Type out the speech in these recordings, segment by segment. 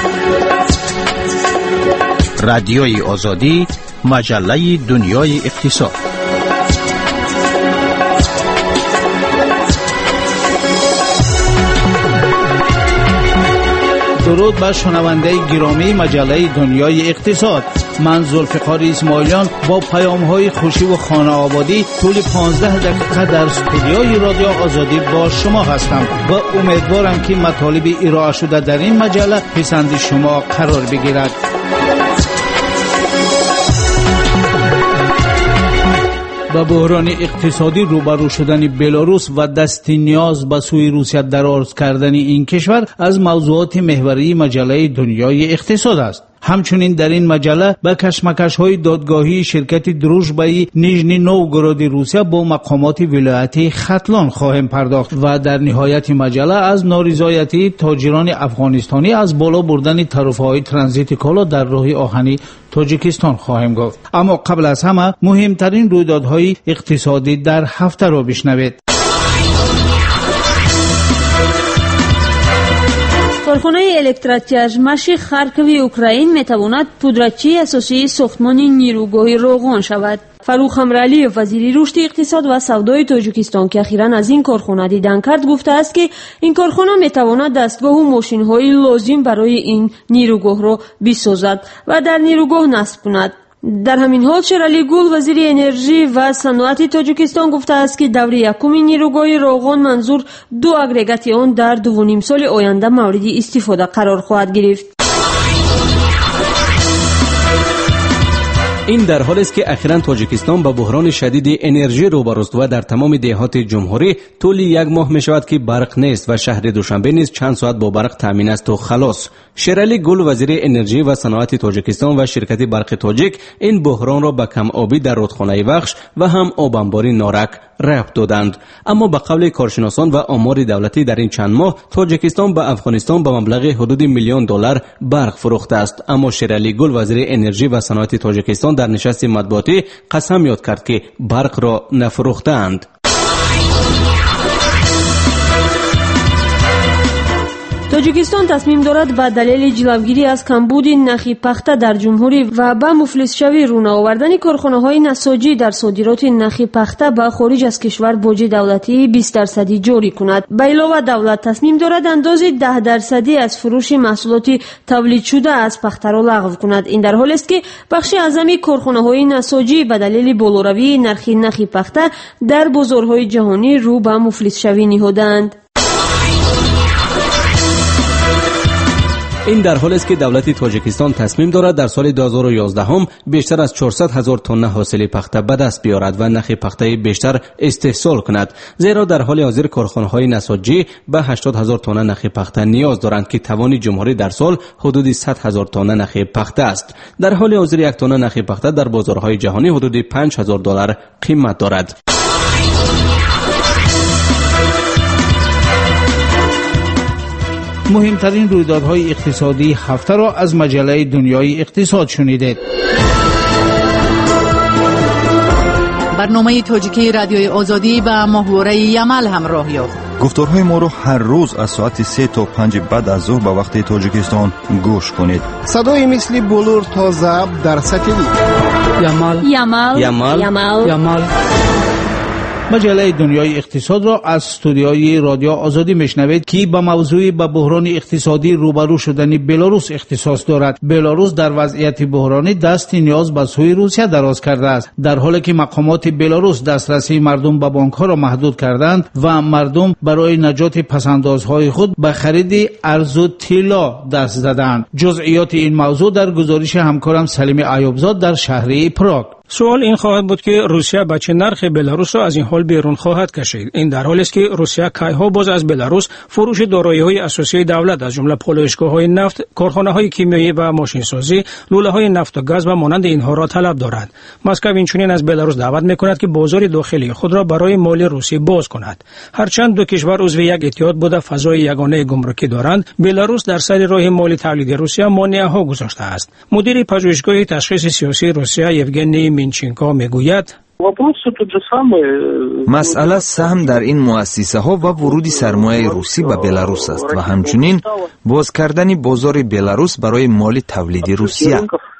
رادیوی آزادی، مجله دنیای اقتصاد. درود بر شنونده گرامی مجله دنیای اقتصاد. من ذوالفقار اسماعیلیان با پیام‌های خوشی و خانه آبادی طول 15 دقیقه در استودیوی رادیو آزادی با شما هستم و امیدوارم که مطالب ارائه شده در این مجله پسند شما قرار بگیرد. با بحران اقتصادی روبرو شدن بلاروس و دست نیاز به سوی روسیه دراز کردن این کشور از موضوعات محوری مجله دنیای اقتصاد است. همچنین در این مجله به کشمکش‌های دادگاهی شرکت دروژبای نیژنی نوگورود روسیه با مقامات ولایت ختلان خواهیم پرداخت و در نهایت مجله از نارضایتی تاجران افغانستانی از بالا بردن تعرفه‌های ترانزیت کالا در راه آهنی تاجیکستان خواهیم گفت. اما قبل از همه مهمترین رویدادهای اقتصادی در هفته را بشنوید. کارخانه الکتراتیاژماشی خارکوی اوکراین میتواند پودرچی اساسی ساختمان نیروگاه روغن شود. فروخ امرعلی وزیر رشد اقتصاد و سودای تاجیکستان که اخیراً از این کارخانه دیدن کرد گفته است که این کارخانه میتواند دستگاه و ماشین‌های لازم برای این نیروگاه را بسازد و در نیروگاه نصب کند. در همین حال شیرالی گل وزیر انرژی و صنعت تاجیکستان گفته است که دور یکم نیروگاه روغن منظور 2 اگریگات آن در 2.5 سال آینده مورد استفاده قرار خواهد گرفت. این در حالی است که اخیراً تاجیکستان با بحران شدید انرژی روبروست و در تمام دهات جمهوری طول 1 ماه می شود که برق نیست و شهر دوشنبه نیز چند ساعت با برق تامین است و خلاص. شیرالی گل وزیر انرژی و صنعت تاجیکستان و شرکت برق تاجیک این بحران را به کم آبی در رودخانه وخش و هم آبانباری نارک ربط دادند. اما به قول کارشناسان و آمار دولتی در این چند ماه تاجیکستان به افغانستان به مبلغ حدود $1 میلیون برق فروخته است. اما شیرالی گل وزیر انرژی و صنعت تاجیکستان در نشست مطبوعاتی قسم یاد کرد که برق را نفروختند. تاجیکستان تصمیم دارد به دلیل جلوگیری از کمبود نرخ پخته در جمهوری و به مفلس شوی رونو آوردن کارخانه‌های نساجی در صادرات نرخ پخته به خارج از کشور باج دولتی 20% جاری کند. به علاوه دولت تصمیم دارد اندازه 10% از فروش محصولات تولید شده از پخته را لغو کند. این در حالی است که بخش اعظمی کارخانه‌های نساجی به دلیل بالاروی نرخ پخته در بازارهای جهانی رو به مفلس شوی نهادند. این در حالی است که دولت تاجیکستان تصمیم دارد در سال 2011 بیشتر از 400,000 تن حاصل پخته به دست بیارد و نرخ پخته بیشتر استحصال کند، زیرا در حال حاضر کارخانه‌های نساجی به 80,000 تن نرخ پخته نیاز دارند که توان جمهوری در سال حدود 100,000 تن نرخ پخته است. در حال حاضر 1 تن نرخ پخته در بازارهای جهانی حدود $5,000 قیمت دارد. مهمترین رویدادهای اقتصادی هفته را از مجله دنیای اقتصاد شنیدید. برنامه تاجیکی رادیوی آزادی با محوره یمل همراه یافت. گفتارهای ما را هر روز از ساعت 3 تا 5 بعد از ظهر به وقت تاجیکستان گوش کنید. صدای مثل بلور تا ضبط در ساتلیت. یمل. مجله دنیای اقتصاد را از استودیوی رادیو آزادی میشنوید که به موضوع به بحران اقتصادی روبرو شدن بلاروس اختصاص دارد. بلاروس در وضعیت بحرانی دست نیاز به سوی روسیه دراز کرده است، در حالی که مقامات بلاروس دسترسی مردم به بانک‌ها را محدود کردند و مردم برای نجات پسندازهای خود به خرید ارز و طلا دست زدند. جزئیات این موضوع در گزارش همکارم سلیم ایوبزاد در شهر پراگ. سوال این خواهد بود که روسیه با چه نرخ بلاروس را از این حال بیرون خواهد کشید. این در حالی است که روسیه کایها باز از بلاروس فروش دارایی‌های اساسی دولت از جمله پالایشگاه‌های نفت، کارخانه‌های کیمیایی و ماشینسازی، لوله‌های نفت و گاز و مانند اینها را طلب دارد. مسکو اینچنین از بلاروس دعوت می‌کند که بازار داخلی خود را برای مال روسیه باز کند. هرچند دو کشور عضو یک اتحاد بوده فضای یگانه گمرکی دارند، بلاروس در سر راه مال تولید روسیه مانع‌ها گذاشته است. مدیر پژوهشگاه تشخیص سیاسی روسیه یوگنی مینچینکو میگوید مسئله سهم در این مؤسسه ها و ورود سرمایه روسی به بلاروس است و همچنین باز کردن بازار بلاروس برای مال تولیدی روسیه.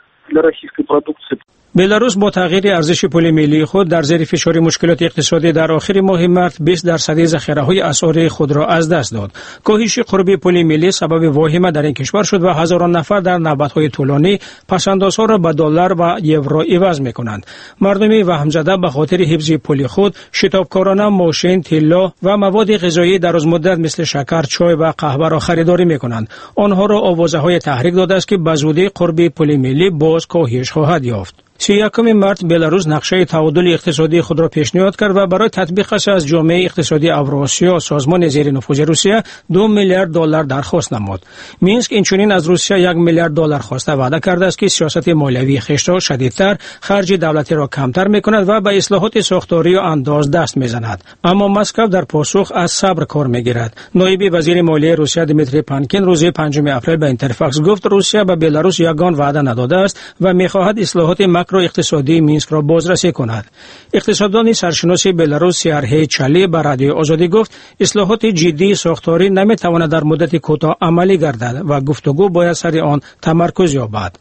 بلاروس با تغییر ارزش پول ملی خود در زیر فشار مشکلات اقتصادی در آخر ماه مارس 20% ذخیره‌های اسعار خود را از دست داد. کاهش قربی پول ملی سبب واهمه در این کشور شد و هزاران نفر در نوبت‌های طولانی پس‌اندازها را به دلار و یورو عوض می‌کنند. مردمی وهم زده به خاطر حفظ پول خود شتابکارانه ماشین، طلا و مواد غذایی درازمدت مثل شکر، چای و قهوه را خریداری می‌کنند. آنها را آوازه‌های تحریک داده است که به زودی قربی پول ملی باز کاهش خواهد یافت. 31 مارس بلاروس نقشه تعادل اقتصادی خود را پیشنهاد کرد و برای تطبیقش از جامعه اقتصادی اوراسیا سازمان زیر نفوذ روسیه 2 میلیارد دلار درخواست نمود. مینسک اینچنین از روسیه 1 میلیارد دلار خواسته وعده کرده است که سیاست مالیوی خویش را شدیدتر، خرج دولتی را کمتر می‌کند و به اصلاحات ساختاری و انداز دست می‌زند. اما مسکو در پاسخ از صبر کار می‌گیرد. نایب وزیر مالیه روسیه دیمیتری پانکین روز 5 اپریل به اینترفاکس گفت روسیه به بلاروس یگان وعده نداده است و می‌خواهد اصلاحات اقتصادی مینسک را بازرسی کند. اقتصاددان سرشناس بلاروس سیرهی چالی به رادیو آزادی گفت اصلاحات جدی ساختاری نمی‌تواند در مدت کوتاه عملی گردد و گفتگو باید سر آن تمرکز یابد.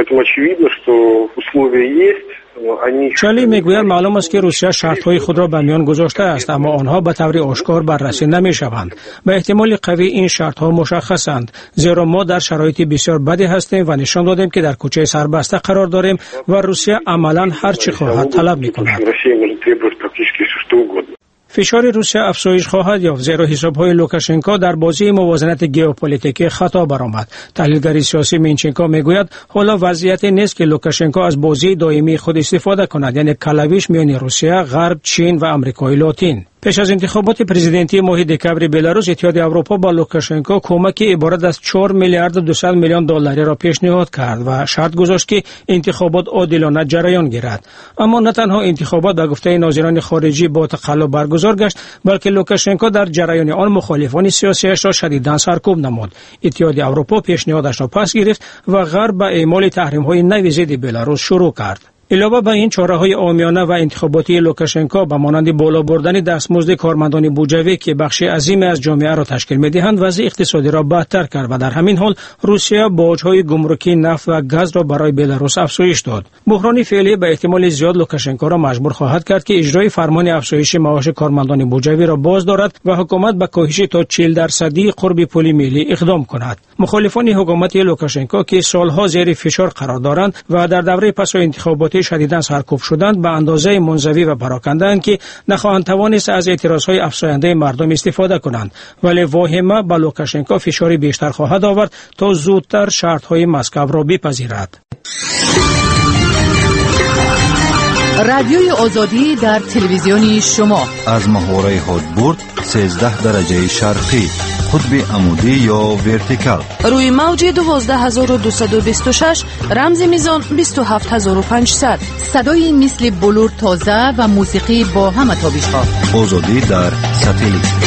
چالی میگوید معلوم است که روسیه شرط‌های خود را به میان گذاشته است اما آنها به طور آشکار بررسی نمی‌شوند. به احتمال قوی این شرط‌ها مشخصند زیرا ما در شرایط بسیار بدی هستیم و نشان دادیم که در کوچه سربسته قرار داریم و روسیه عملاً هر چی خواهد طلب می‌کند. فشار روسیه افزایش خواهد یافت زیرا حساب‌های لوکاشنکو در بازی موازنت ژئوپلیتیکی خطا برآمد. تحلیلگر سیاسی مینچنکو میگوید حالا وضعیت نیست که لوکاشنکو از بازی دائمی خود استفاده کند، یعنی کلاویش میان روسیه، غرب، چین و آمریکای لاتین. پیش از انتخابات پرزیدنتی ماه دکامبر بلاروس اتحاد اروپا با لوکاشنکو کمک عبارت از 4 میلیارد 200 میلیون دلاری را پیشنهاد کرد و شرط گذاشت که انتخابات عادلانه جریان گیرد. اما نه تنها انتخابات به گفته ناظران خارجی با تقلب برگزار گشت، بلکه لوکاشنکو در جریان آن مخالفان سیاسیش را شدیداً سرکوب نمود. اتحاد اروپا پیشنهادش را پس گرفت و غرب به اعمال تحریم‌های نوی ضد بلاروس شروع کرد. علاوه بر این چاره‌های عامیانه و انتخاباتی لوکاشنکو به مانند بالا بردن دستمزد کارمندان بودجوی که بخش عظیمی از جامعه را تشکیل می‌دهند وضع اقتصادی را بدتر کرد و در همین حال روسیه باج‌های گمرکی نفت و گاز را برای بلاروس افزایش داد. بحران فعلی به احتمال زیاد لوکاشنکو را مجبور خواهد کرد که اجرای فرمان افزایش معاش کارمندان بودجوی را باز دارد و حکومت به کاهش تا 40% قرب پول ملی اقدام کند. مخالفان حکومت لوکاشنکو که سالها زیر فشار قرار دارند و در دوره پس از انتخابات شدیداً سرکوب شدند به اندازه منزوی و پراکنده‌اند که نخواهند توانست از اعتراضهای افزاینده مردم استفاده کنند، ولی واهمه به لوکاشنکو فشاری بیشتر خواهد آورد تا زودتر شرط‌های مسکو را بپذیرد. رادیوی آزادی در تلویزیون شما از محوره هادبورد 13 درجه شرقی، قطب عمودی یا ورتیکال، روی موج 12226 رمز میزان 27500. صدای مثل بلور تازه و موسیقی با همه تابش‌ها. آزادی در ساتلیت.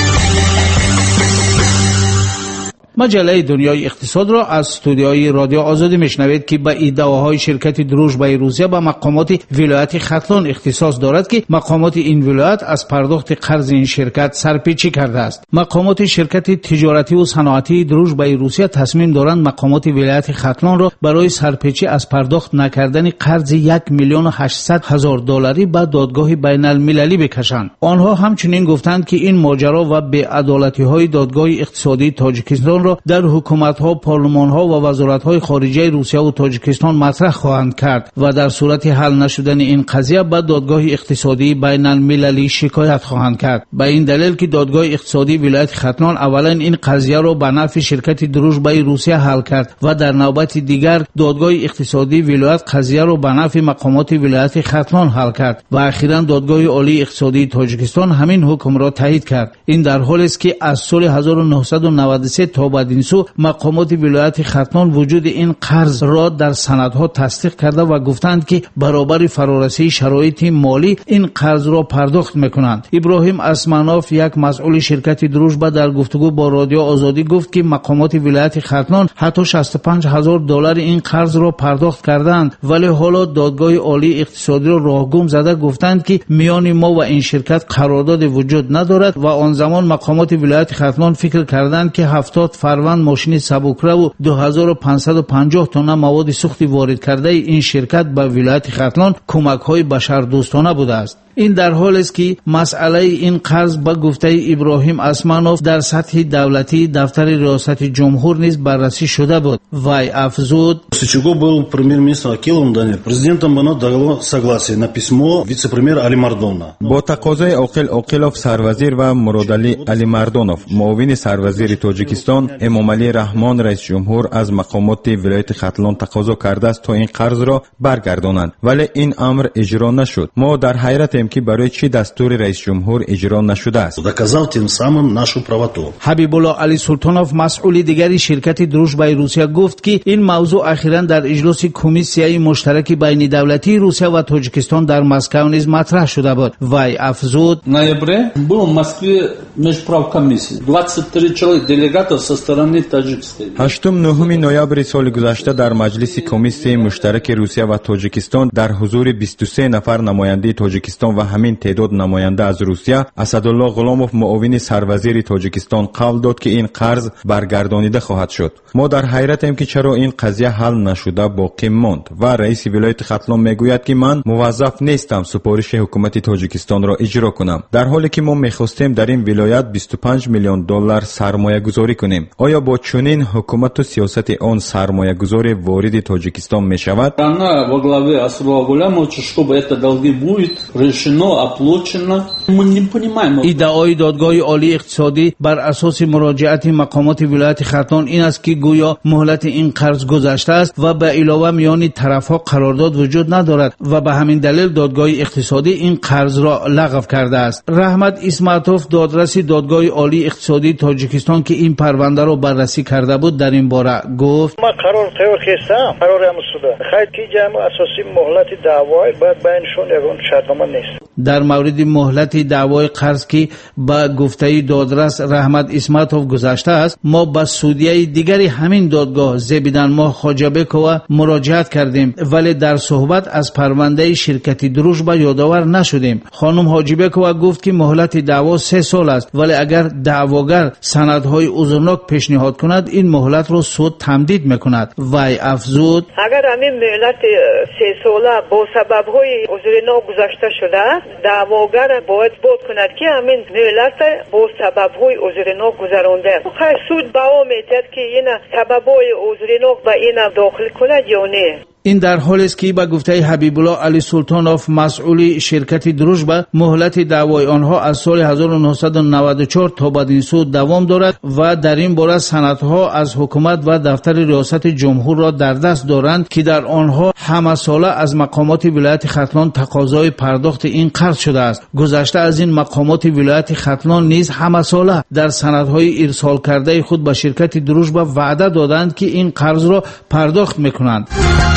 مجله دنیای اقتصاد را از استودیوی رادیو آزادی میشنوید که به ادعاهای شرکت دروژبای روسیه به مقامات ولایت ختلان اختصاص دارد که مقامات این ولایت از پرداخت قرض این شرکت سرپیچی کرده است. مقامات شرکت تجارتی و صنعتی دروژبای روسیه تصمیم دارند مقامات ولایت ختلان را برای سرپیچی از پرداخت نکردن قرض 1,800,000 دلاری به دادگاه بین المللی بکشند. آنها همچنین گفتند که این ماجرا و بی‌عدالتی‌های دادگاه اقتصادی تاجیکستان را در حکومت‌ها، پارلمان‌ها و وزارت‌های خارجه روسیه و تاجیکستان مطرح خواهند کرد و در صورت حل نشدن این قضیه به دادگاه اقتصادی بین المللی شکایت خواهند کرد. به این دلیل که دادگاه اقتصادی ولایت ختلان اولا این قضیه را به نفع شرکت دروژبای روسیه حل کرد و در نوبت دیگر دادگاه اقتصادی ولایت قضیه را به نفع مقامات ولایت ختلان حل کرد و اخیراً دادگاه عالی اقتصادی تاجیکستان همین حکم را تایید کرد. این در حالی است که از سال 1993 تا بدین سو مقامات ولایت ختلان وجود این قرض را در سندها تصدیق کرده و گفتند که برابر فرارسی شرایط مالی این قرض را پرداخت میکنند. ابراهیم اسمانوف یک مسئول شرکت دروژبا در گفتگو با رادیو آزادی گفت که مقامات ولایت ختلان حتی 65,000 دلار این قرض را پرداخت کردند، ولی حالا دادگاه عالی اقتصادی را راهگم زده گفتند که میان ما و این شرکت قرارداد وجود ندارد و آن زمان مقامات ولایت ختلان فکر کردند که 70 فروند ماشین سبکرو و 2550 تن مواد سوخت وارد کرده این شرکت به ولایت ختلان کمک‌های بشردوستانه بوده است. این در حالی است که مسئله این قرض به گفته ابراهیم اسمانوف در سطح دولتی دفتر ریاست جمهور نیز بررسی شده بود. وی افزود: Чего был премьер-министр Акилов Данил. Президентом было дало согласие на письмо вице-премьер Али Мардона. با تقاضای عاقل عاقلوف سروزیر و مرادعلی علی مردانوف معاون سروزیر تاجیکستان، امامعلی رحمان رئیس جمهور از مقامات ولایت ختلان تقاضا کرده است تا این قرض را برگردانند، ولی این امر اجرا نشد. ما در حیرتیم که برای چی دستور رئیس جمهور اجرا نشده است. Доказал тем самым нашу правоту. حبیب الله علی سلطانوف مسئول دیگری شرکت دروژبای روسیه گفت که این موضوع اخیراً در اجلاس کمیسیای مشترک بین دولتی روسیه و تاجیکستان در مسکو نیز مطرح شده بود. وی افزود: ноябре был в Москве межправкомиссия. 23 человек делегатов со стороны Таджикистана. 8 نوامبر سال گذشته در مجلس کمیسیای مشترک روسیه و تاجیکستان در حضور 23 نفر نماینده تاجیکستان و همین تعداد نماینده از روسیه، اسدالله غلاموف معاون سروزیر تاجیکستان قول داد که این قرض برگردانیده خواهد شد. ما در حیرتیم که چرا این قضیه حل نشده باقی ماند و رئیس ولایت ختلان میگوید که من موظف نیستم سفارش حکومت تاجیکستان را اجرا کنم، در حالی که ما میخواستیم در این ولایت 25 میلیون دلار سرمایه گذاری کنیم. آیا با چنین حکومت و سیاست آن سرمایه گذاری وارد تاجیکستان میشود؟ Она во главе Асадулла Гулямовича, чтобы это долги будет решено, оплачено. Мы не понимаем. ادعای دادگاه عالی اقتصادی بر اساس مراجعت مقامات ولایت ختلان این است که گویا مهلت این قرض گذشته است و به علاوه میان طرفها قرارداد وجود ندارد و به همین دلیل دادگاه اقتصادی این قرض را لغو کرده است. رحمت اسماتوف دادرس دادگاه عالی اقتصادی تاجیکستان که این پرونده را بررسی کرده بود در این باره گفت: ما قرار توخیستم قرار امسوده خیلی کی جمع اساسی مهلت دعوای بعد بینشون یگان شرطنامه نیست. در مورد مهلت دعوای قرض که با گفته دادرس رحمت اسماتوف گذشته است، ما با سودیه دیگری همین دادگاه زبیدان ماه خاجبکووا مراجعت کردیم، ولی در صحبت از پرونده شرکت دروژبا یادآور نشدیم. خانم حاجیبکووا گفت که مهلت دعوا 3 سال است، ولی اگر دعواگر سندهای عذرناک پیشنهاد کند این مهلت را سود تمدید میکند. وی افزود: اگر همین مهلت 3 ساله با سببهای عذرناک گذشته شده، دعواگر باید بود کند که همین مهلت با سببهای عذرناک گذرانده. خیلی سود به او میتد که این سببهای عذرناک به این داخل کند یا نه. این در حالی است که با گفته حبیب الله علی سلطانوف مسئول شرکت دروژبا مهلت دعوای آنها از سال 1994 تا بدین سو دوام دارد و در این باره سندها از حکومت و دفتر ریاست جمهور را در دست دارند که در آنها همه ساله از مقامات ولایت ختلان تقاضای پرداخت این قرض شده است. گذشته از این مقامات ولایت ختلان نیز همه ساله در سندهای ارسال کرده خود به شرکت دروژبا وعده دادند که این قرض را پرداخت میکنند.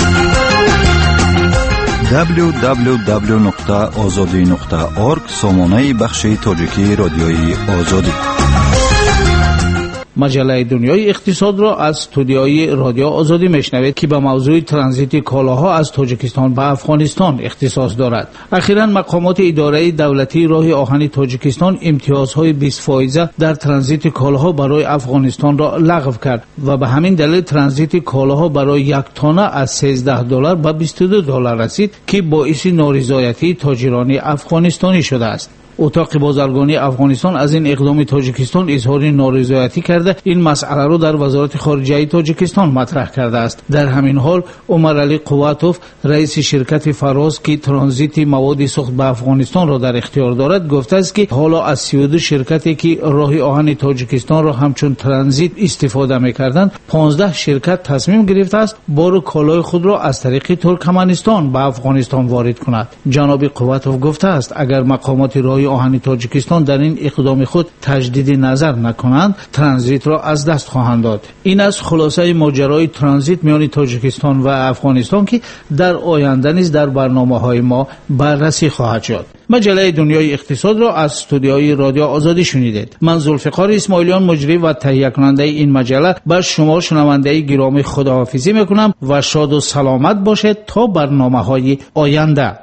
www.azadi.org سامانه بخش تاجیکی رادیوی آزادی. مجله دنیای اقتصاد را از استودیوی رادیو آزادی میشنوید که به موضوع ترانزیت کالاها از تاجیکستان به افغانستان اختصاص دارد. اخیراً مقامات اداره دولتی راه آهن تاجیکستان امتیازهای 20% در ترانزیت کالاها برای افغانستان را لغو کرد و به همین دلیل ترانزیت کالاها برای یک تانه از $13 به $22 رسید که باعث نارضایتی تاجران افغانستانی شده است. اتاق بازرگانی افغانستان از این اقدام تاجیکستان اظهار نارضایتی کرده این مسئله را در وزارت خارجه تاجیکستان مطرح کرده است. در همین حال عمر علی قواتوف رئیس شرکت فراز که ترانزیت مواد سوخت به افغانستان را در اختیار دارد گفته است که حالا از 32 شرکتی که راه آهن تاجیکستان را همچون ترانزیت استفاده می‌کردند 15 شرکت تصمیم گرفته است بار کالای خود را از طریق ترکمنستان به افغانستان وارد کند. جناب قواتوف گفته است اگر مقامات راه آهن تاجیکستان در این اقدام خود تجدید نظر نکنند، ترانزیت را از دست خواهند داد. این از خلاصه ماجرای ترانزیت میان تاجیکستان و افغانستان که در آینده نیز در برنامه‌های ما بررسی خواهد شد. مجله دنیای اقتصاد را از استودیوی رادیو آزادی شنیدید. من ذوالفقار اسماعیلیان مجری و تهیه کننده این مجله با شما شنونده گرامی خداحافظی میکنم و شاد و سلامت باشید تا برنامه‌های آینده.